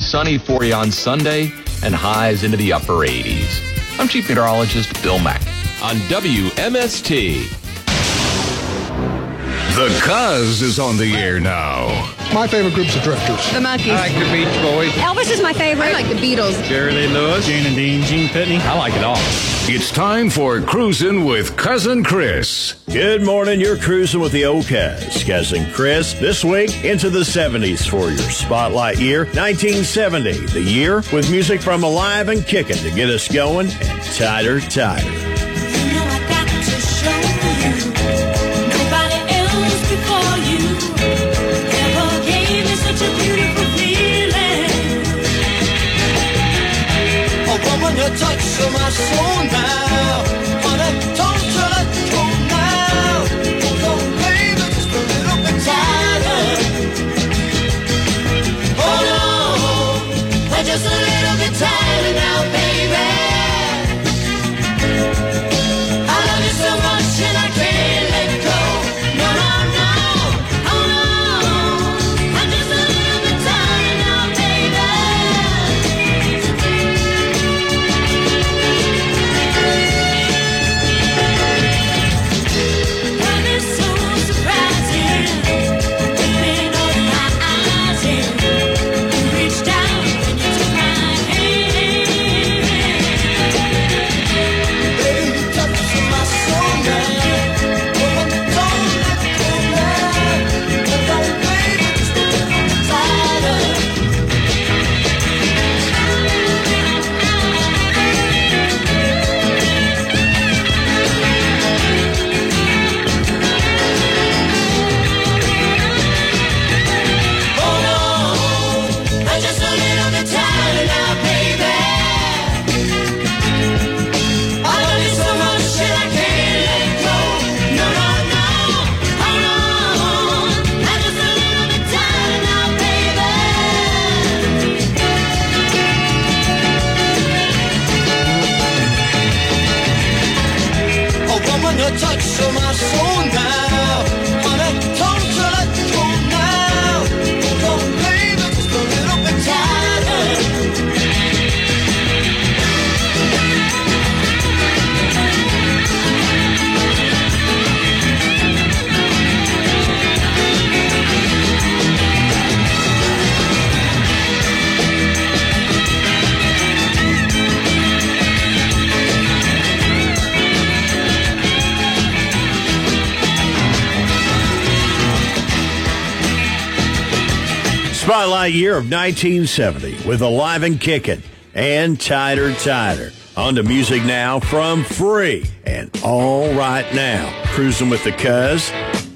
sunny for you on Sunday and highs into the upper 80s. I'm Chief Meteorologist Bill Mack on WMST. The Cuz is on the air now. My favorite group's the Drifters. The Monkees. I like the Beach Boys. Elvis is my favorite. I like the Beatles. Jerry Lee Lewis. Gene and Dean. Gene Pitney. I like it all. It's time for Cruising with Cousin Chris. Good morning. You're cruising with the old Cuz. Cousin Chris. This week into the 70s for your spotlight year, 1970. The year with music from Alive and Kickin' to get us going and tighter, tighter. Touch of my soul now, wanna talk to let go now. Hold on, baby, just a little bit tighter. Hold on, just a little bit tighter now, baby. I love you so much and I can't let go. No, no, no, hold on, just a little bit tighter now, baby. Touch of my soul now, wanna talk to let go now. Hold on, baby, just a little bit tighter. Spotlight year of 1970 with Alive and Kickin' and Tighter, Tighter. On to music now from Free and All Right Now. Cruising with the Cuz.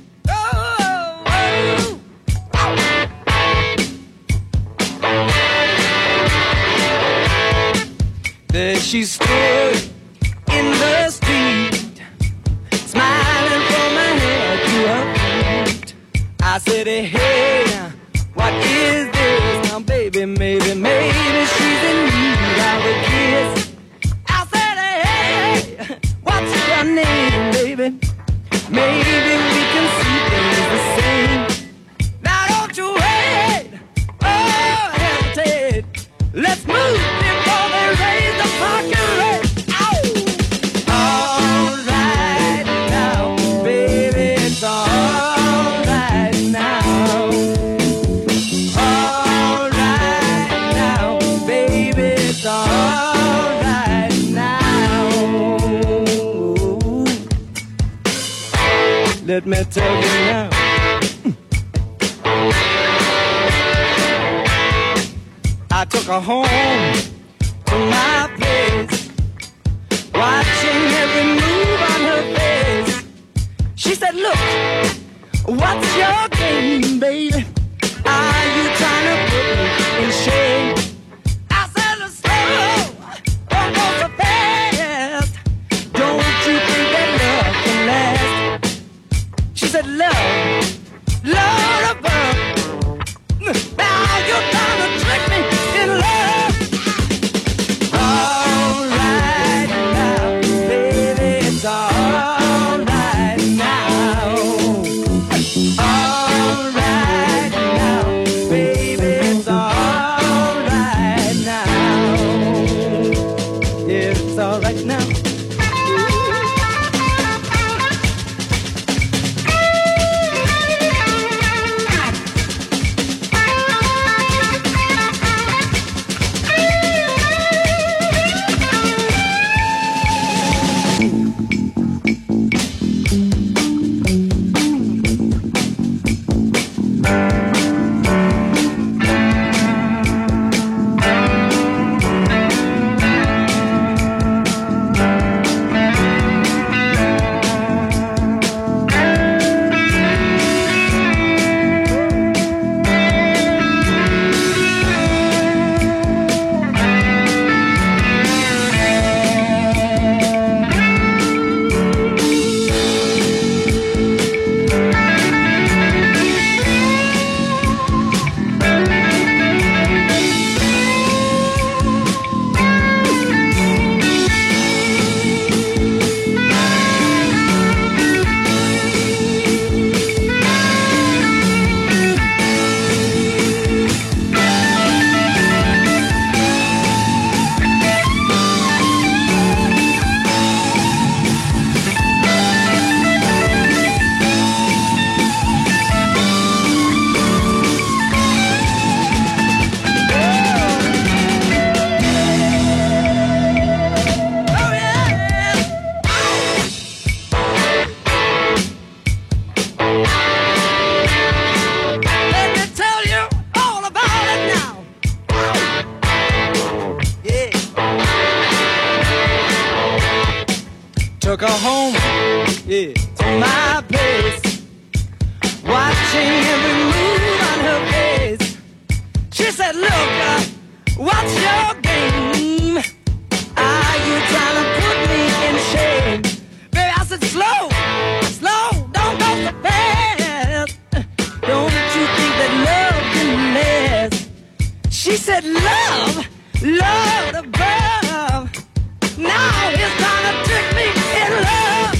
There she stood in the street, smiling from her head to her feet. I said, hey, what is this now, baby? Maybe she's in need of a kiss. I said, hey, what's your name, baby? Maybe we can see things the same. Now don't you wait, oh, hesitate. Let's move before they raise the parking rate. Ow! All right now, baby, it's all right now. All right now, baby, it's all right now. Let me tell you now. I took her home to my place, watching every move on her face. She said, look, what's your game, baby? Are you trying to put me in shame? I said, slow, don't go so fast. Don't you think that love can last? She said, love, love above. Now you're trying to trick me in love. All right now, baby, it's all right now. All right took her home, yeah, to my place, watching every move on her face. She said, look, what's your game? Are you trying to put me in shame? Baby, I said, slow, slow, don't go so fast. Don't you think that love can last? She said, love, love above. Now it's trying to trick me in love.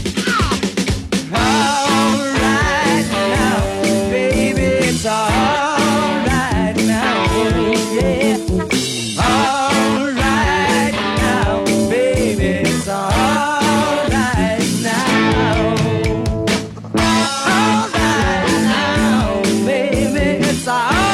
All right now, baby, it's all right now, yeah. All right now, baby, it's all right now. All right now, baby, it's all right.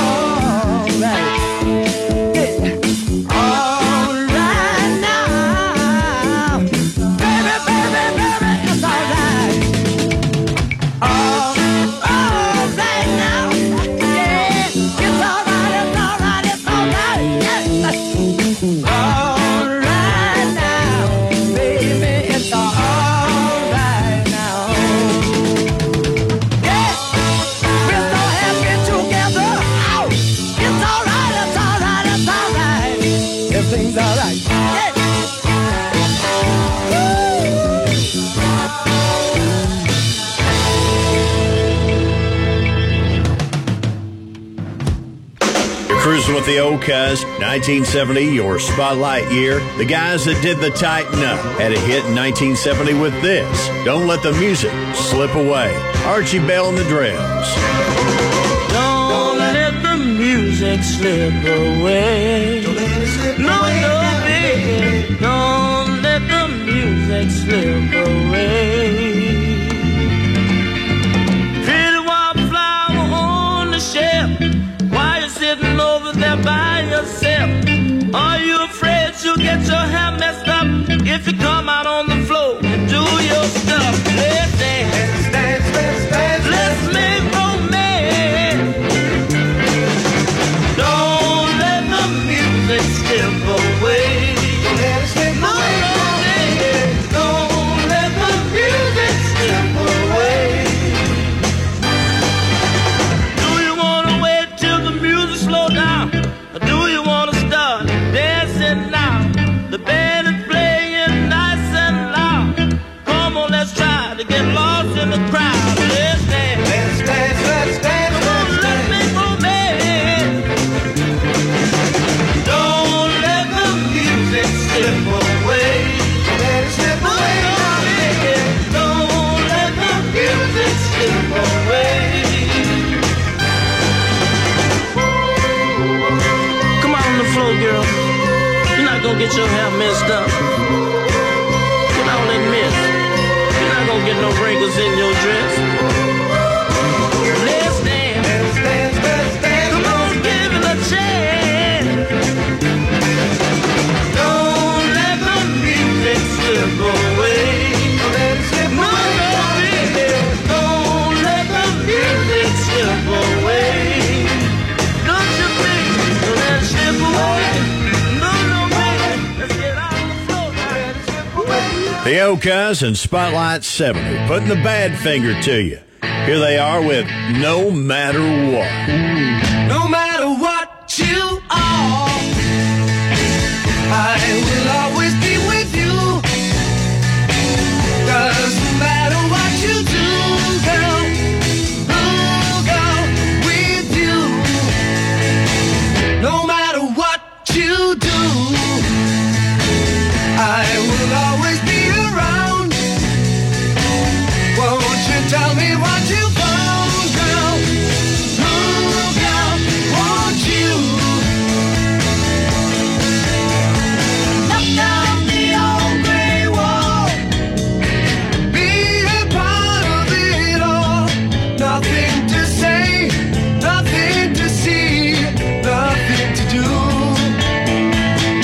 Cruising with the old cuz, 1970, your spotlight year. The guys that did the Tighten Up had a hit in 1970 with this, Don't Let the Music Slip Away. Archie Bell and the Drills. Don't let the music slip away. No, no, baby. Don't let the music slip away. Pretty wildflower on the shelf, why you sitting over there by yourself? Are you afraid you'll get your hair messed up if you come out on the floor and do your stuff? Let's dance, dance, dance, dance. Let's make romance. Don't let the music slip away. Don't let it slip away. Don't let the music slip away. Do you want to wait till the music slow down? Or do you want to start dancing now? The band is playing nice and loud. Come on, let's try to get lost in the crowd. Let's dance. Let's dance, let's dance. Come on, let's make romance. Don't let the music slip away. Don't let it slip away. Don't let the music slip away. Come out on the floor, girl. You're not gonna get your hair messed up. Get all that mess. You're not gonna get no wrinkles in your dress. Let's dance. Let's dance, let's dance. Come on, give it a chance. Don't let the music slip away. Don't let it slip away. No, baby. Don't let the music slip away. Don't you think? Don't let it slip away. No, no, baby. Let's get out on the floor. Don't let it slip away. The old cuz and Spotlight 70, putting the bad finger to you. Here they are with No Matter What. No matter what you are, I will always be with you. 'Cause no matter what you do, girl, I'll go with you. No matter what you do, I will always be around. Won't you tell me what you found, girl? Ooh, girl, won't you? Knock down the old gray wall. Be a part of it all. Nothing to say, nothing to see, nothing to do.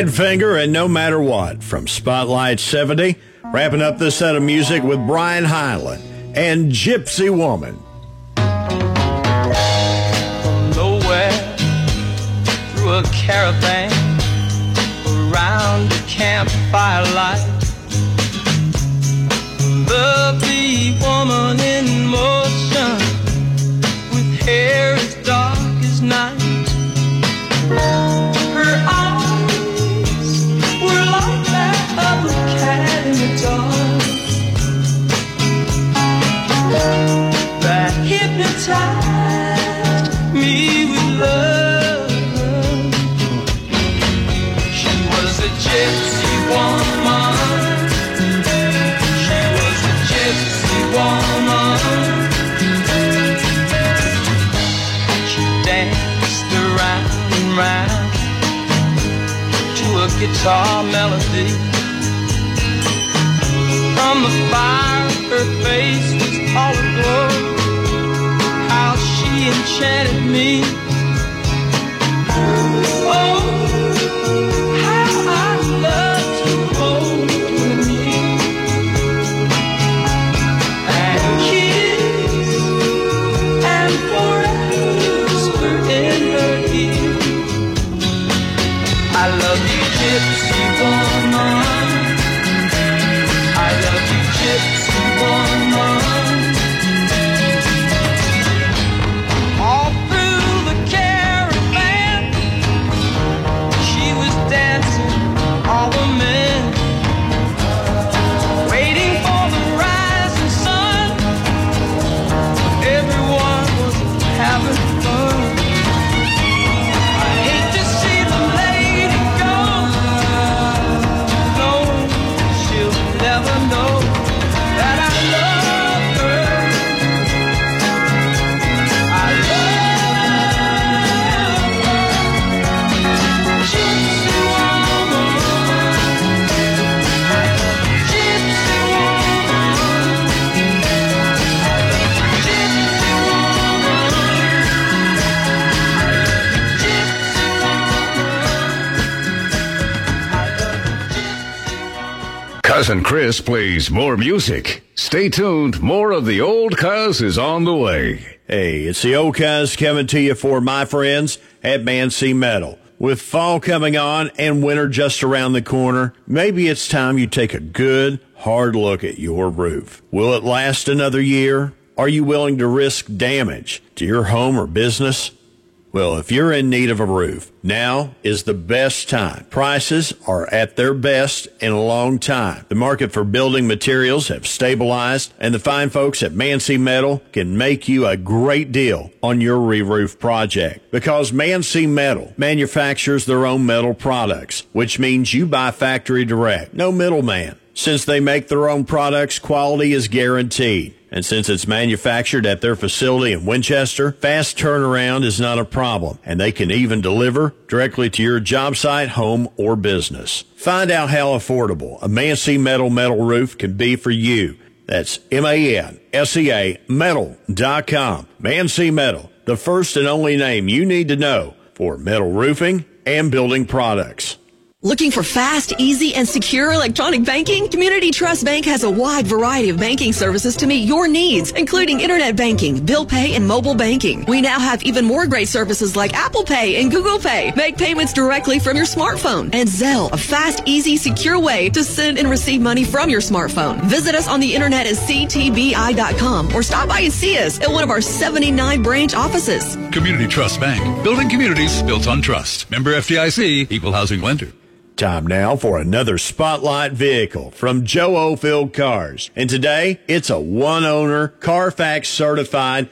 Badfinger and No Matter What from Spotlight 70. Wrapping up this set of music with Brian Hyland and Gypsy Woman. From nowhere, through a caravan, around a campfire light, lovely woman in motion, with hair as dark as night. Her eyes were like that of a cat in the dark that hypnotized me with love. She was a gypsy woman. She was a gypsy woman. She danced around and round to a guitar melody. From the fire, her face was all aglow. How she enchanted me. Oh, how I love to hold her near and kiss and forever whisper in her ear. I love you, gypsy woman. I love you, gypsy woman. All through the caravan, she was dancing all the men, waiting for the rising sun. Everyone was having fun. I hate to see the lady go. No, she'll never know that I love her. I love her. Gypsy woman. Gypsy woman. Gypsy woman. Cousin Chris plays more music. Stay tuned. More of the old cuz is on the way. Hey, it's the old cuz coming to you for my friends at Man-C Metal. With fall coming on and winter just around the corner, maybe it's time you take a good, hard look at your roof. Will it last another year? Are you willing to risk damage to your home or business? Well, if you're in need of a roof, now is the best time. Prices are at their best in a long time. The market for building materials have stabilized, and the fine folks at Man-C Metal can make you a great deal on your re-roof project. Because Man-C Metal manufactures their own metal products, which means you buy factory direct, no middleman. Since they make their own products, quality is guaranteed. And since it's manufactured at their facility in Winchester, fast turnaround is not a problem, and they can even deliver directly to your job site, home, or business. Find out how affordable a Man-C Metal roof can be for you. That's MANSEA Metal.com. Man-C Metal, the first and only name you need to know for metal roofing and building products. Looking for fast, easy, and secure electronic banking? Community Trust Bank has a wide variety of banking services to meet your needs, including internet banking, bill pay, and mobile banking. We now have even more great services like Apple Pay and Google Pay. Make payments directly from your smartphone. And Zelle, a fast, easy, secure way to send and receive money from your smartphone. Visit us on the internet at ctbi.com or stop by and see us at one of our 79 branch offices. Community Trust Bank. Building communities built on trust. Member FDIC, Equal Housing Lender. Time now for another Spotlight vehicle from Joe Oldfield Cars. And today, it's a one-owner, Carfax certified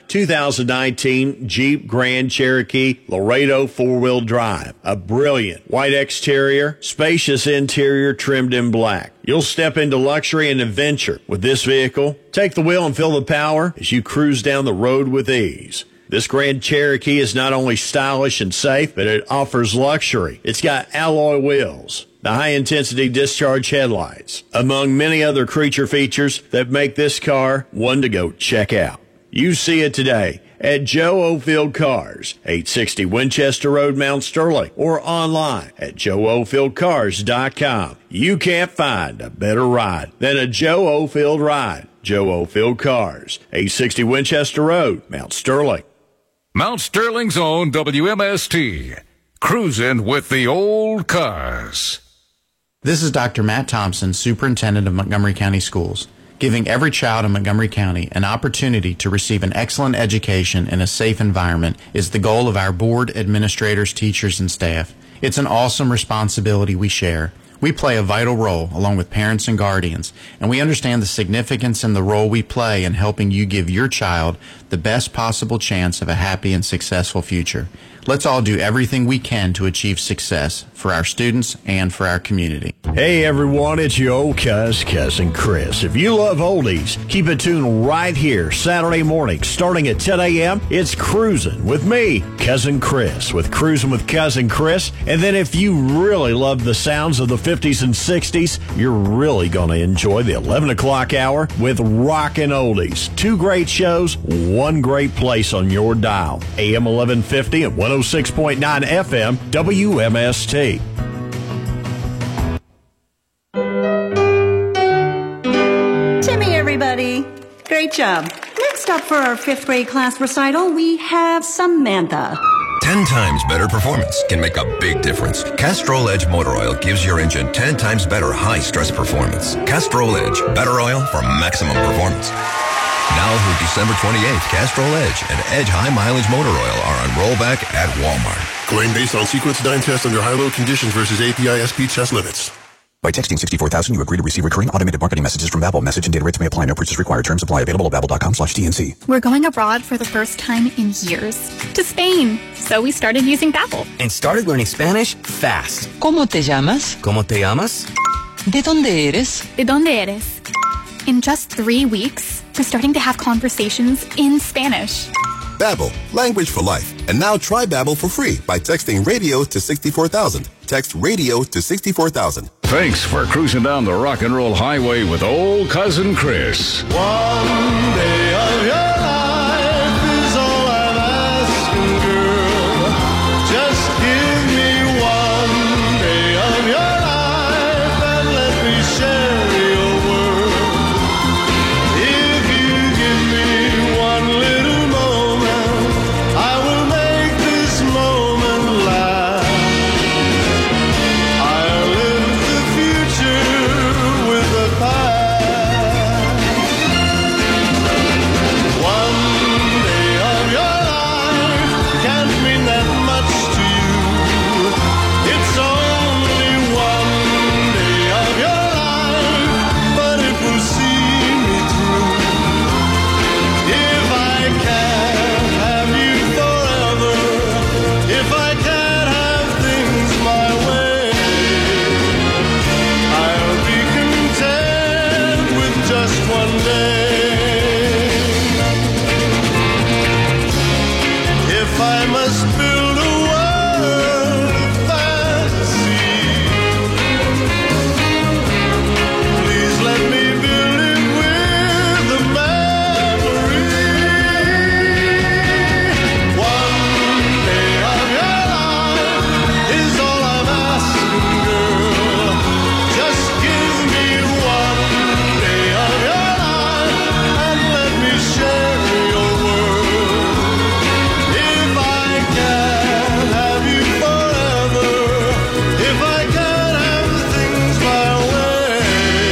2019 Jeep Grand Cherokee Laredo four-wheel drive. A brilliant white exterior, spacious interior trimmed in black. You'll step into luxury and adventure with this vehicle. Take the wheel and feel the power as you cruise down the road with ease. This Grand Cherokee is not only stylish and safe, but it offers luxury. It's got alloy wheels, the high-intensity discharge headlights, among many other creature features that make this car one to go check out. You see it today at Joe Ofield Cars, 860 Winchester Road, Mount Sterling, or online at joeofieldcars.com. You can't find a better ride than a Joe Ofield ride. Joe Ofield Cars, 860 Winchester Road, Mount Sterling. Mount Sterling's own WMST. Cruising with the old cars. This is Dr. Matt Thompson, Superintendent of Montgomery County Schools. Giving every child in Montgomery County an opportunity to receive an excellent education in a safe environment is the goal of our board, administrators, teachers, and staff. It's an awesome responsibility we share. We play a vital role along with parents and guardians, and we understand the significance and the role we play in helping you give your child the best possible chance of a happy and successful future. Let's all do everything we can to achieve success for our students and for our community. Hey everyone, it's your old cousin Chris. If you love oldies, keep it tuned right here Saturday morning starting at 10 a.m. It's Cruising with me, Cousin Chris, with Cruising with Cousin Chris. And then if you really love the sounds of the 50s and 60s, you're really going to enjoy the 11 o'clock hour with Rockin' Oldies. Two great shows, one great place on your dial. AM 1150 and 106.9 FM WMST. Timmy, everybody. Great job. Next up for our 5th grade class recital, we have Samantha. 10 times better performance can make a big difference. Castrol Edge Motor Oil gives your engine 10 times better high-stress performance. Castrol Edge, better oil for maximum performance. Now through December 28th, Castrol Edge and Edge High Mileage Motor Oil are on rollback at Walmart. Claim based on sequence 9 test under high-load conditions versus API SP test limits. By texting 64,000, you agree to receive recurring automated marketing messages from Babbel. Message and data rates may apply. No purchase required. Terms apply. Available at babbel.com/TNC. We're going abroad for the first time in years. To Spain. So we started using Babbel. And started learning Spanish fast. ¿Cómo te llamas? ¿Cómo te llamas? ¿De dónde eres? ¿De dónde eres? In just 3 weeks, we're starting to have conversations in Spanish. Babbel, language for life. And now try Babbel for free by texting radio to 64,000. Text radio to 64,000. Thanks for cruising down the rock and roll highway with old cousin Chris. One day of your life is all I'm asking, girl. Just give me one day of your life and let me share your world. If you give me one little moment, I will make this moment last. I'll live the future with the past. One day of your life can't mean that much to you. It's only one day of your life, but it will see me through. If I can't have you forever, if I can't have things my way, I'll be content with just one day. If I must build a world of fantasy, please let me build it with a memory. One day of your life is all I'm asking, girl. Just give me one day of your life and let me share your world. If I can't have you forever, if I can't have things my way,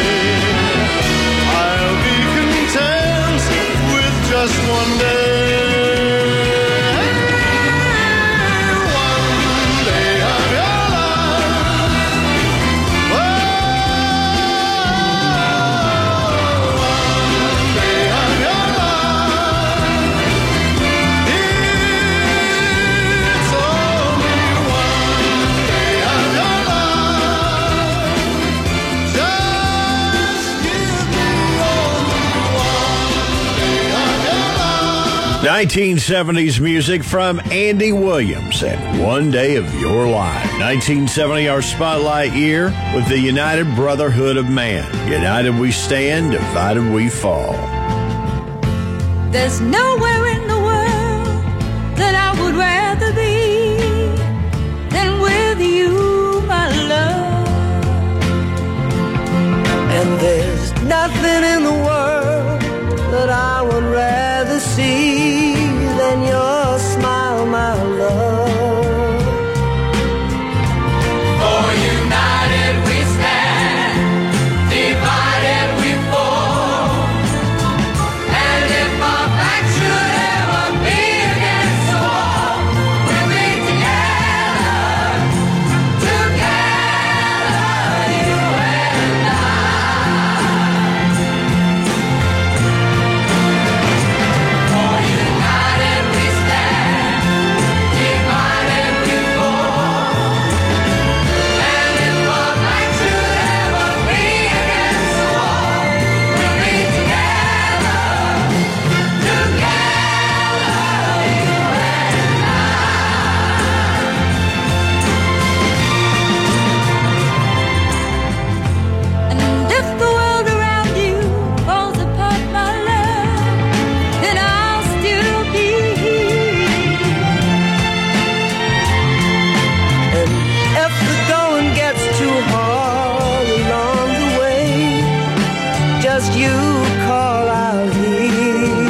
I'll be content with just one day. One day of your life. One day of your life. It's only one day of your life. Just give me only one day of your life. 1970s music from Andy Williams and One Day of Your Life. 1970, our spotlight year with the United Brotherhood of Man. United we stand, divided we fall. There's nowhere in the world that I would rather be than with you, my love. And there's nothing in the world that I would rather see than your smile, my love. For united we stand, divided we fall. And if our back should ever be against the wall, we'll be together, together, you and I. For united we stand, divided we fall. And if our back should ever be against the wall, we'll be together, together, you and I. And if the world around you falls apart, my love, then I'll still be here. And if the going gets too hard along the way, just you call out here.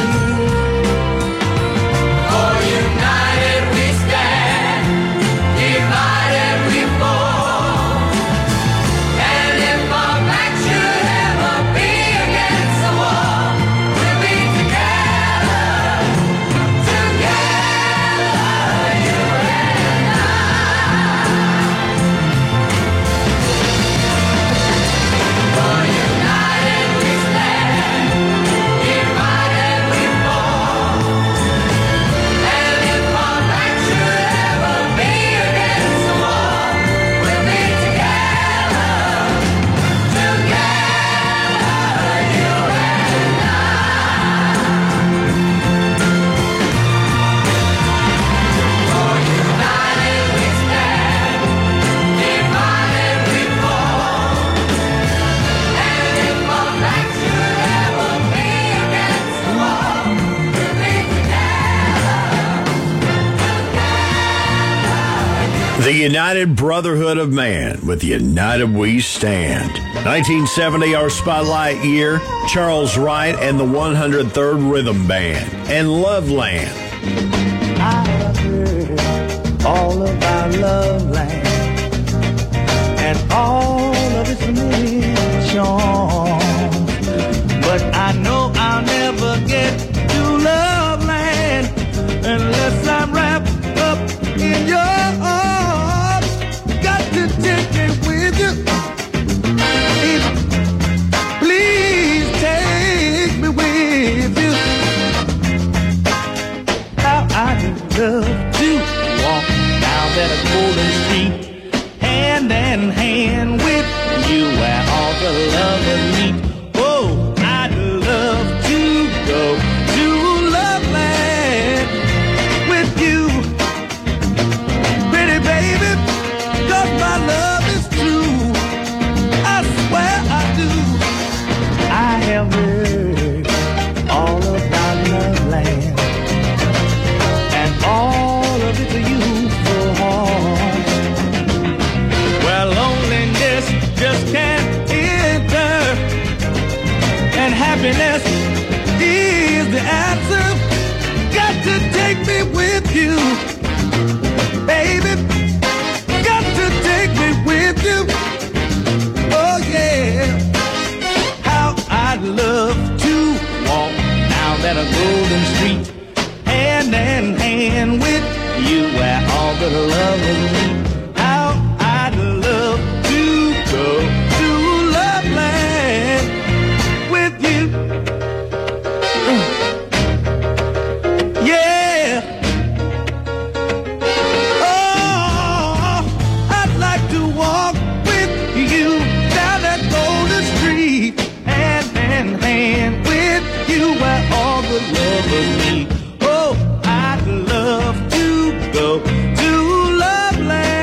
For united we stand, divided we fall. And if our back should ever be against the wall, we'll be together, together, you and I. For united we stand, divided we fall. And if our back should ever be against the wall, we'll be together, together, you and I. For united we stand, divided we fall. And if our back should ever be against the wall, we'll be The United Brotherhood of Man with United We Stand. 1970, our spotlight year, Charles Wright and the 103rd Rhythm Band and Loveland. I have heard all about Loveland and all of its many charms, but I know I'll never get to Loveland unless I'm wrapped up in your arms. Got to take it with you. Please take me with you. How I'd love to walk down that golden street, hand in hand with you where all the lovers meet. Oh, I'd love to go to Loveland with you, pretty baby, 'cause my love is true. I swear I do. I have heard all about Loveland and all of its youthful heart, where loneliness just can't enter, and happiness is the answer. Got to take me with you, baby. Got to take me with you. Oh yeah. How I'd love to walk down that golden street, hand in hand with you where all the lovers meet. How I'd love to go to Loveland with you. Yeah. Oh, I'd like to walk with you down that golden street, hand in hand with you where all the lovers meet. Oh, I'd love to go to Loveland.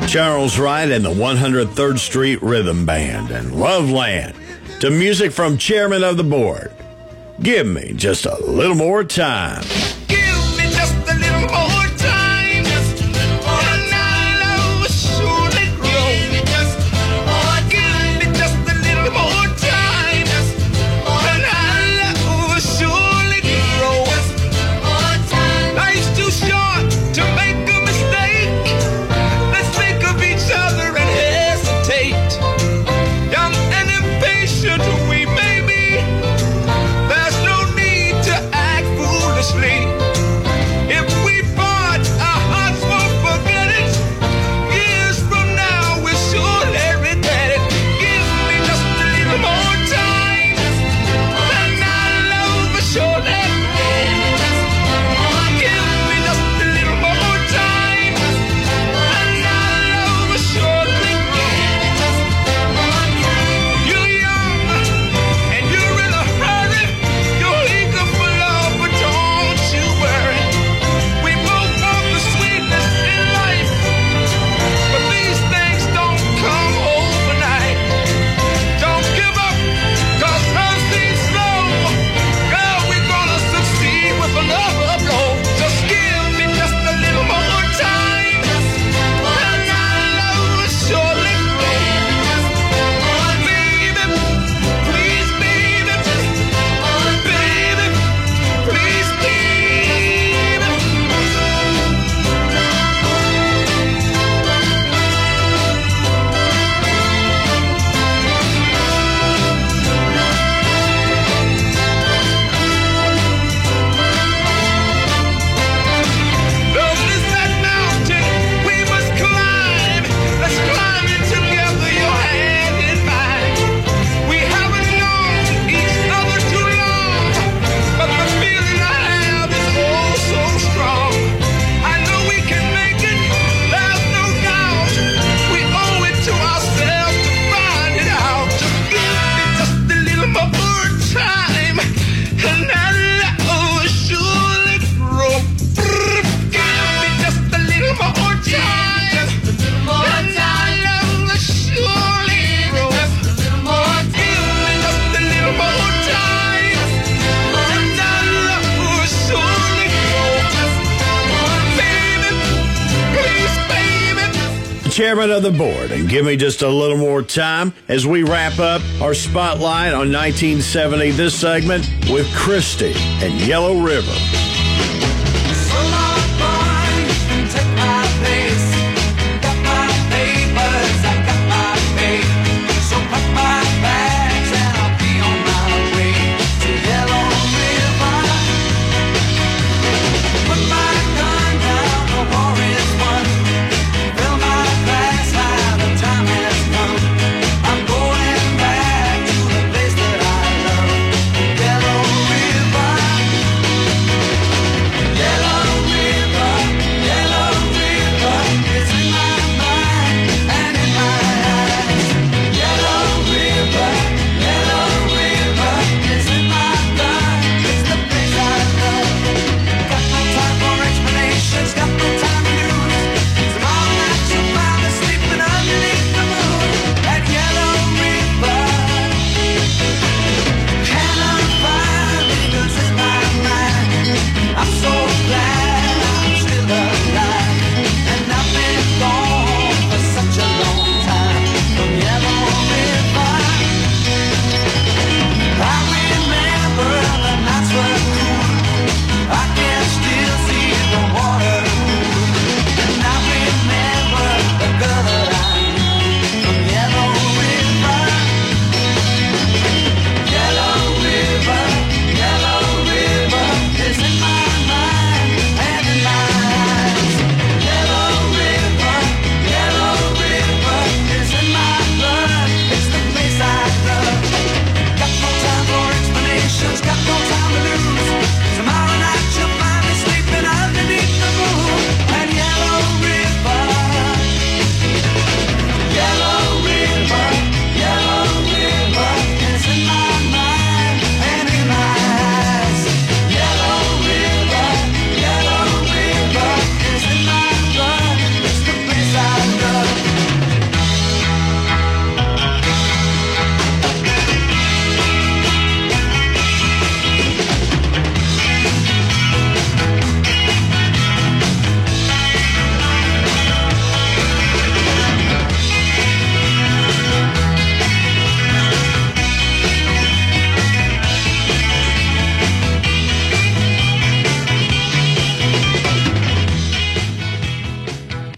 Charles Wright and the 103rd Street Rhythm Band and Loveland to music from Chairman of the Board. Give me just a little more time. Give me just a little more time, and our love will surely grow. Give me just a little more time, and our love will surely grow. Life's too short to make a mistake. Let's think of each other and hesitate. Young and impatient we may be. There's no need to act foolishly. If we part, our hearts won't forget it. Years from now, we'll surely regret it. Give me just a little more time, and our love will surely grow. Give me just a little more time, and our love will surely grow. You're young, and you're in a hurry. You're eager for love, but don't you worry. We both want the sweetness in life, but these things don't come overnight. Don't give up, 'cause love seems slow. Girl, we're gonna succeed with another blow. Just give me just a little more time, and our love will surely grow. Baby, please, baby, baby, please, baby. Love is that mountain we must climb. Let's climb it together, your hand in mine. We haven't known each other too long, but the feeling I have is oh so strong. I know we can make it, there's no doubt. We owe it to ourselves to find it out. Just give me just a little more time, and our love will surely grow. Give me just a little more time, and our love will surely grow. Give me just a little more time, and our love will surely grow. Baby, please, baby. Chairman of the Board, and give me just a little more time as we wrap up our spotlight on 1970 this segment with Christy and Yellow River. So long, boy, you can take my place. Got my papers, I got my pay. So pack my bags and I'll be on my way to Yellow River. Put my gun down, the war is won. Fill my glass high, the time has come. I'm going back to the place that I love, Yellow River.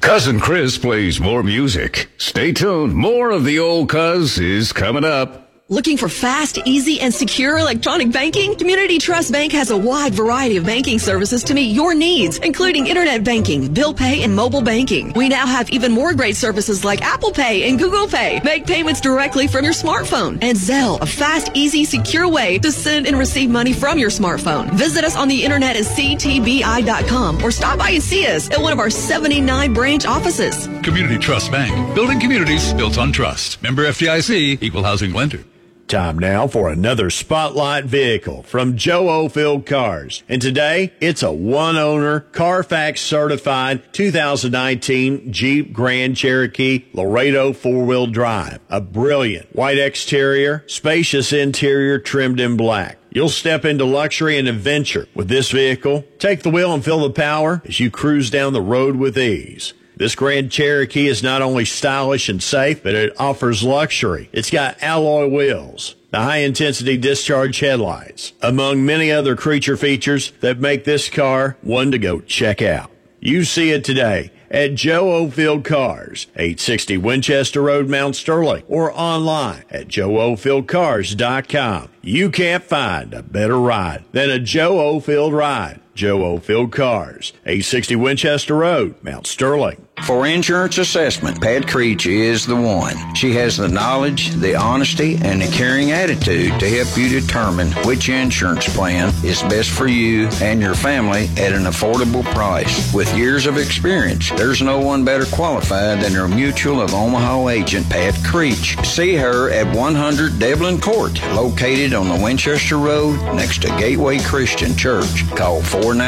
Cousin Chris plays more music. Stay tuned. More of the old cuz is coming up. Looking for fast, easy, and secure electronic banking? Community Trust Bank has a wide variety of banking services to meet your needs, including internet banking, bill pay, and mobile banking. We now have even more great services like Apple Pay and Google Pay. Make payments directly from your smartphone. And Zelle, a fast, easy, secure way to send and receive money from your smartphone. Visit us on the internet at ctbi.com or stop by and see us at one of our 79 branch offices. Community Trust Bank. Building communities built on trust. Member FDIC, Equal Housing Lender. Time now for another Spotlight vehicle from Joe Ofield Cars. And today, it's a one-owner, Carfax certified 2019 Jeep Grand Cherokee Laredo four-wheel drive. A brilliant white exterior, spacious interior trimmed in black. You'll step into luxury and adventure with this vehicle. Take the wheel and feel the power as you cruise down the road with ease. This Grand Cherokee is not only stylish and safe, but it offers luxury. It's got alloy wheels, the high-intensity discharge headlights, among many other creature features that make this car one to go check out. You see it today at Joe Ofield Cars, 860 Winchester Road, Mount Sterling, or online at joeofieldcars.com. You can't find a better ride than a Joe Ofield ride. Joe Ofield Cars, 860 Winchester Road, Mount Sterling. For insurance assessment, Pat Creech is the one. She has the knowledge, the honesty, and the caring attitude to help you determine which insurance plan is best for you and your family at an affordable price. With years of experience, there's no one better qualified than her Mutual of Omaha agent, Pat Creech. See her at 100 Devlin Court, located on the Winchester Road next to Gateway Christian Church. Call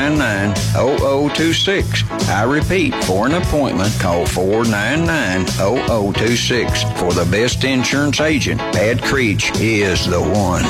499-0026. I repeat, for an appointment, call 499-0026. For the best insurance agent, Pat Creech is the one.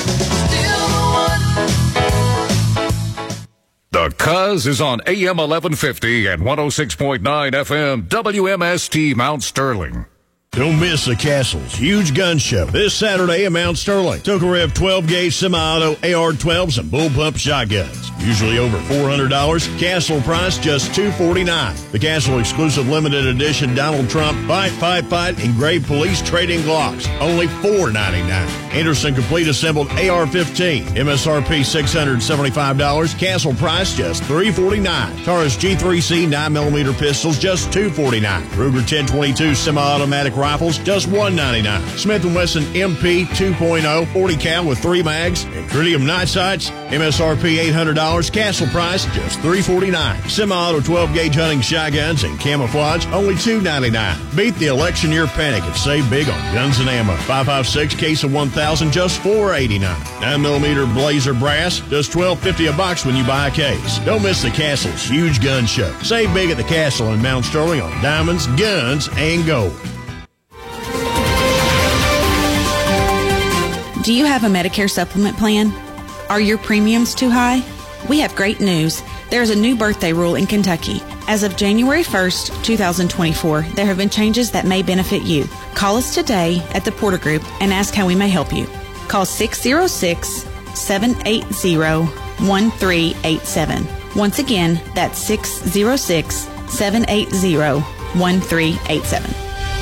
The Cuz is on AM 1150 and 106.9 FM WMST Mount Sterling. Don't miss the Castle's huge gun show this Saturday at Mount Sterling. Tokarev 12-gauge semi-auto AR-12s and bullpup shotguns. Usually over $400. Castle price just $249. The Castle exclusive limited edition Donald Trump Fight, Fight, Fight engraved police trading Glocks. Only $499. Anderson complete assembled AR-15. MSRP $675. Castle price just $349. Taurus G3C 9mm pistols just $249. Ruger 1022 semi-automatic rifles just $199. Smith & Wesson MP 2.0 40 cal with 3 mags and tritium night sights. MSRP $800. Castle price just $349. Semi-auto 12-gauge hunting shotguns and camouflage only $299. Beat the election year panic and save big on guns and ammo. 5.56 case of 1,000 just $489. 9mm Blazer brass just $12.50 a box when you buy a case. Don't miss the Castle's huge gun show. Save big at the Castle in Mount Sterling on diamonds, guns, and gold. Do you have a Medicare supplement plan? Are your premiums too high? We have great news. There is a new birthday rule in Kentucky. As of January 1st, 2024, there have been changes that may benefit you. Call us today at the Porter Group and ask how we may help you. Call 606-780-1387. Once again, that's 606-780-1387.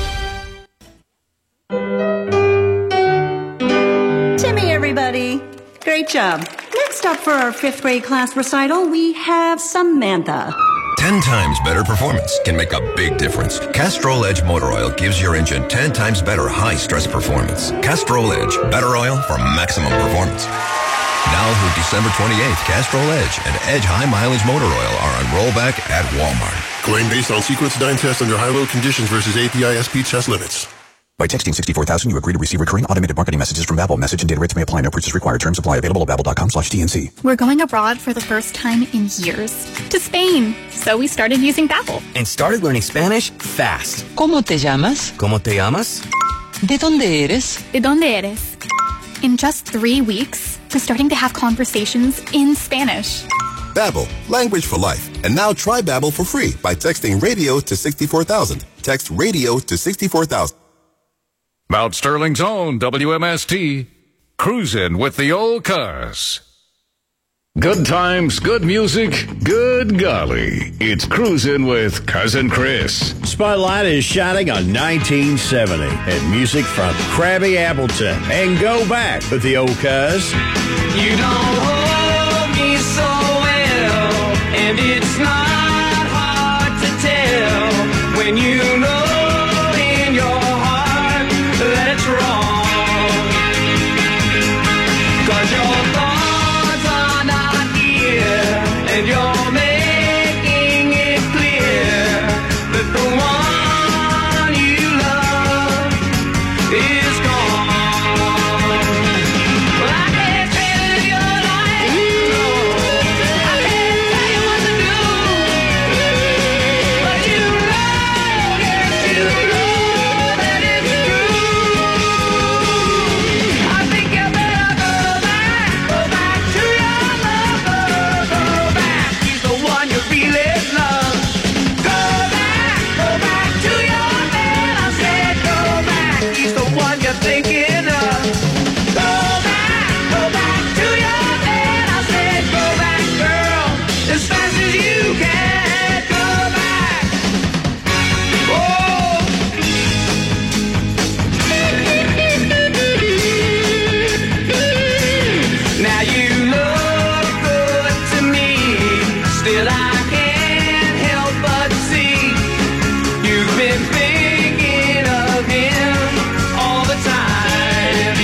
Timmy, everybody. Great job. Next up for our 5th grade class recital, we have Samantha. 10 times better performance can make a big difference. Castrol Edge Motor Oil gives your engine 10 times better high-stress performance. Castrol Edge, better oil for maximum performance. Now through December 28th, Castrol Edge and Edge High Mileage Motor Oil are on rollback at Walmart. Claim based on sequence 9 test under high-load conditions versus API SP test limits. By texting 64,000, you agree to receive recurring automated marketing messages from Babbel. Message and data rates may apply. No purchase required. Terms apply. Available at babbel.com/TNC. We're going abroad for the first time in years. To Spain. So we started using Babbel. And started learning Spanish fast. ¿Cómo te llamas? ¿Cómo te llamas? ¿De dónde eres? ¿De dónde eres? In just 3 weeks, we're starting to have conversations in Spanish. Babbel, language for life. And now try Babbel for free by texting radio to 64,000. Text radio to 64,000. Mount Sterling's own WMST, cruising with the old cuz. Good times, good music, good golly. It's Cruising with Cousin Chris. Spotlight is shining on 1970 and music from Krabby Appleton and Go Back with the old cuz. You don't hold me so well, and it's not hard to tell when you know in your heart that it's wrong. 'Cause your thoughts are not here, and you're making it clear that the one you love is gone. Well, I can't tell your life, no. I can't tell you what to do, but you know, yes, you know that it's true. I think you better go back to your lover, go back. He's the one you really love. Go back to your man. I said go back. He's the one you're thinking of. Go back to your man. I said go back, girl, as fast as you can. Go back. Oh. Now you look good to me. Still I can't help but see you've been thinking of him all the time.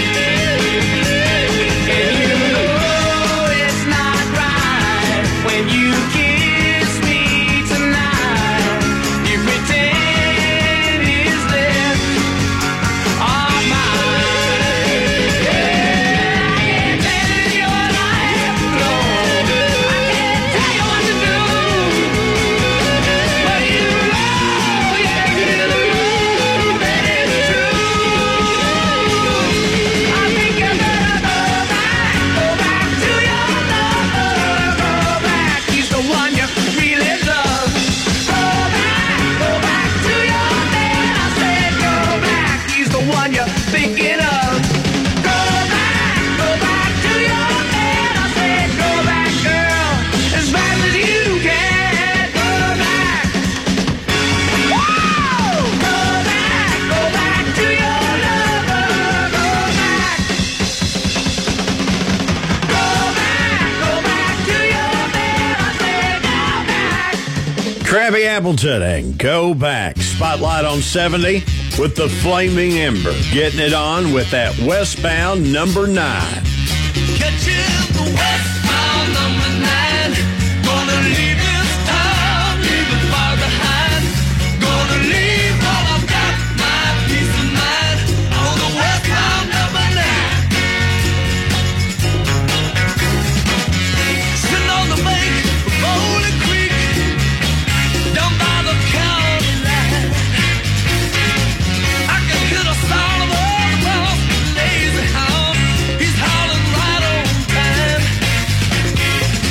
And you know it's not right when you kiss me tonight. You pretend his lips are mine. I can't tell your life, no. I can't tell you what to do, but you know, yeah, you know that it's true. I think you better go back to your lover, go back. He's the one you really love. Go back to your man. I said go back. He's the one you're thinking of. Go back to your man. I said go back, girl, as fast as you can. Go back. Whoa! Go back to your lover. Go back. Go back to your man. I said go back. Krabby Appleton and Go Back. Spotlight on 70 with the Flaming Ember. Getting it on with that Westbound number 9. Catching the westbound number 9. Gonna leave this town, leave it far behind. Gonna leave all I've got, my peace of mind, on the westbound number 9. Sitting on the bank of Holy Creek, down by the county line. I can hear the sound of old Ralph, the lazy hound. He's howling right on time.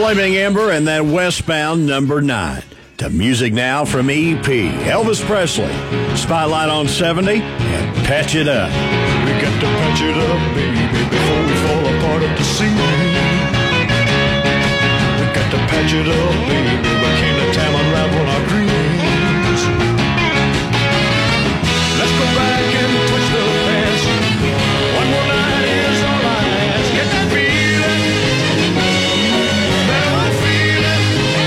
Flaming Ember and that Westbound number 9. To music now from EP, Elvis Presley, Spotlight on 70, and Patch It Up. We got to patch it up, baby, before we fall apart at the seams. We got to patch it up, baby, we came to town unravel our dreams. Let's go back and touch the past. One more night is all I ask. Get that feeling, that old feeling.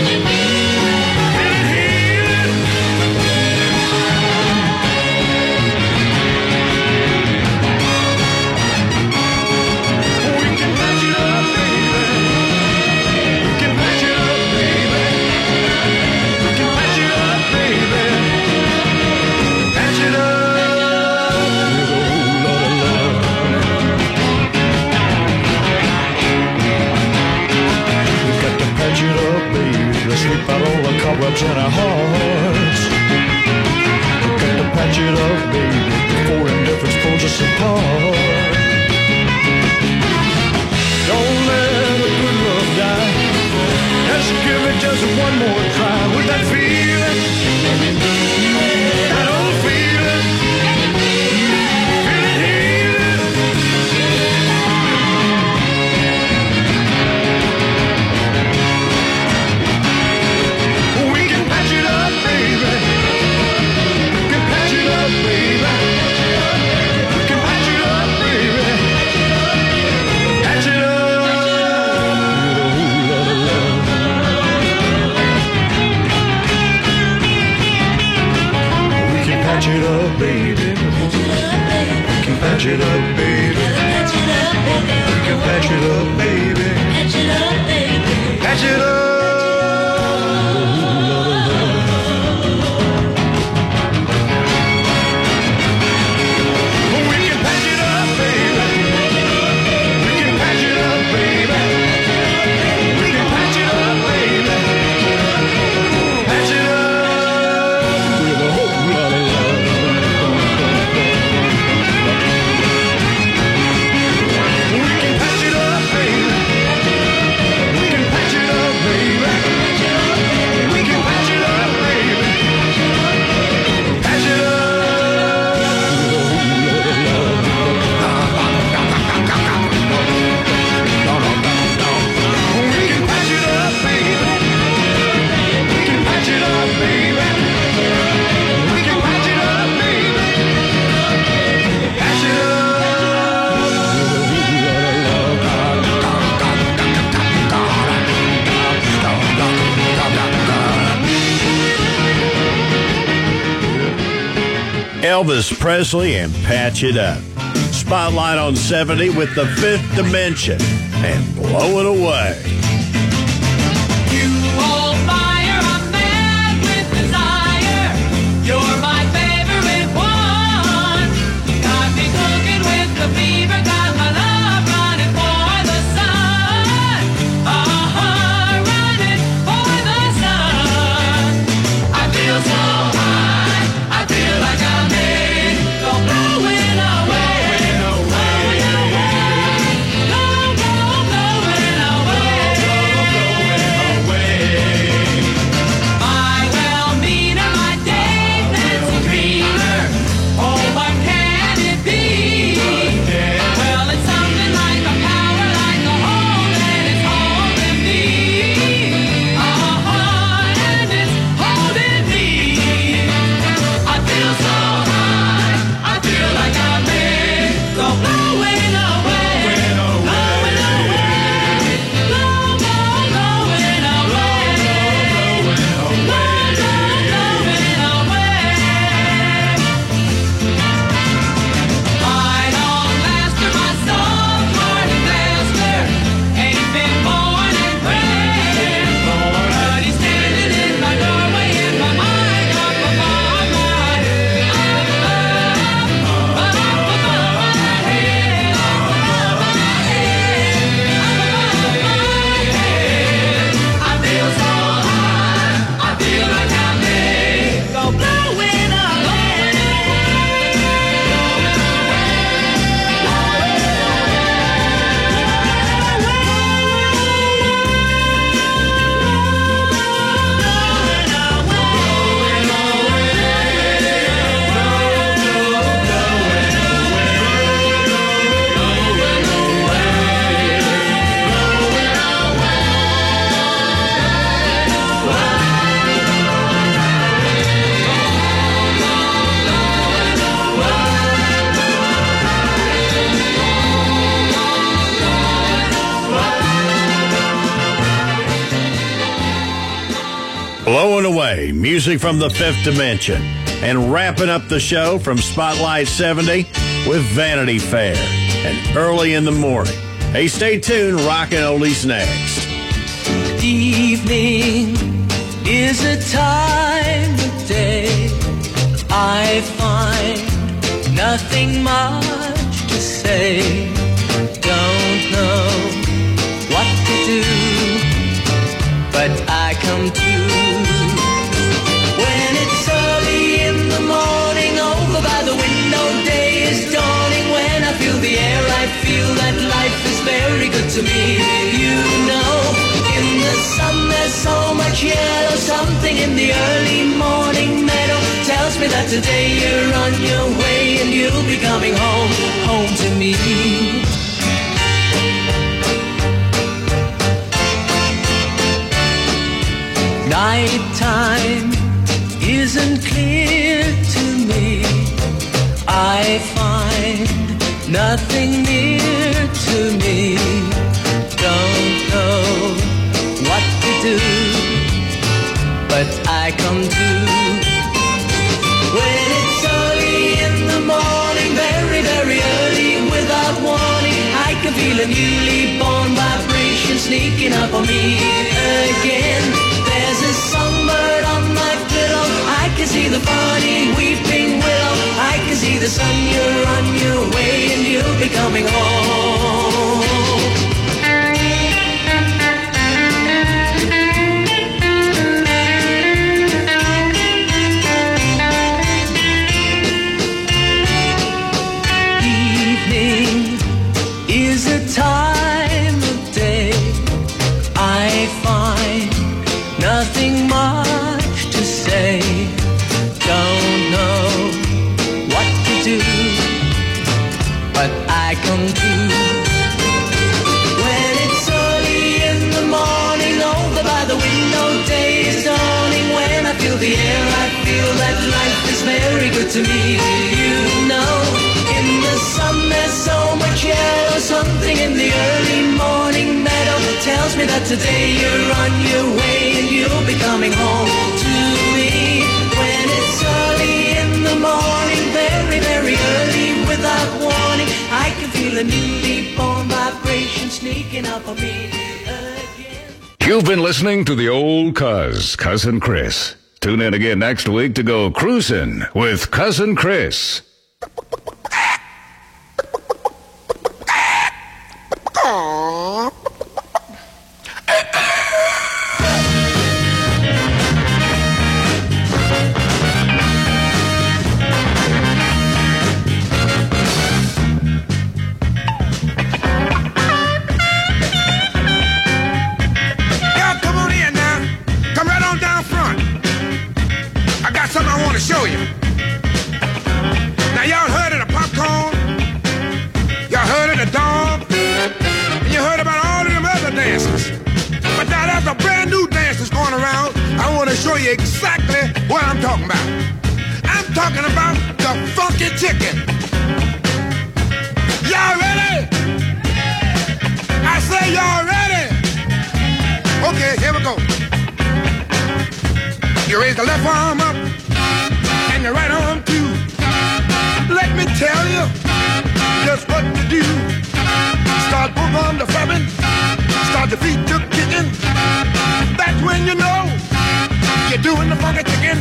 Sweep out all the cobwebs in our hearts. We've got to patch it up, baby, before indifference pulls us apart. Don't let a good love die. Let's give it just one more try. With that feeling, that old feeling, feeling healing. We can patch it up, baby. We can patch it up, baby. We can patch it up, baby. Patch it up. We can patch it up, baby. We can patch it up, baby. We can patch it up, baby. Patch it up. Elvis Presley and Patch It Up. Spotlight on 70 with the Fifth Dimension and Blow It Away. Away. Blowing away music from the fifth dimension and wrapping up the show from Spotlight 70 with Vanity Fair and Early in the Morning. Hey, stay tuned. Rockin' Oldies next. Evening is a time of day I find nothing much to say. Don't know what to do, but I come to. When it's early in the morning, over by the window, day is dawning. When I feel the air, I feel that life is very good to me. You know, in the sun there's so much yellow. Something in the early morning meadow tells me that today you're on your way and you'll be coming home, home to me. Nighttime isn't clear to me. I find nothing near to me. Don't know what to do, but I come to. When it's early in the morning, very, very early, without warning, I can feel a newly born vibration sneaking up on me again. There's a songbird on my pillow. I can see the funny weeping willow. I can see the sun. You're on your way and you'll be coming home. Evening is a time of day I find nothing much to say. Don't know what to do, but I come to. When it's early in the morning, over by the window, day is dawning. When I feel the air, I feel that life is very good to me. You know, in the sun there's so much yellow. Something in the early morning meadow tells me that today you're on your way and you'll be coming home to me. When it's early in the morning, very, very early, without warning, I can feel a newly born vibration sneaking up on me again. You've been listening to the old Cousin Chris. Tune in again next week to go cruising with Cousin Chris. Show you. Now y'all heard of the popcorn, y'all heard of the dog, and you heard about all of them other dances. But now there's a brand new dance that's going around. I want to show you exactly what I'm talking about. I'm talking about the funky chicken. Y'all ready? I say y'all ready? Okay, here we go. You raise the left arm up and your right arm too. Let me tell you just what to do. Start both arms to flapping, start the feet to kicking. That's when you know you're doing the funky chicken.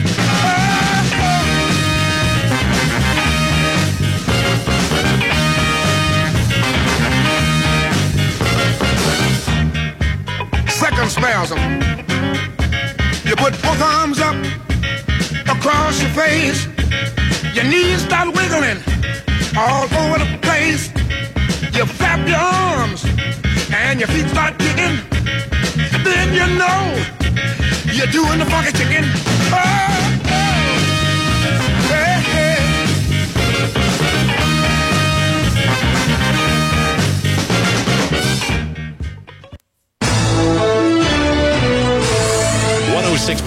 Second spasm. You put both arms up across your face. Your knees start wiggling all over the place. You flap your arms and your feet start kicking. Then you know you're doing the funky chicken. Oh, oh. Hey, hey.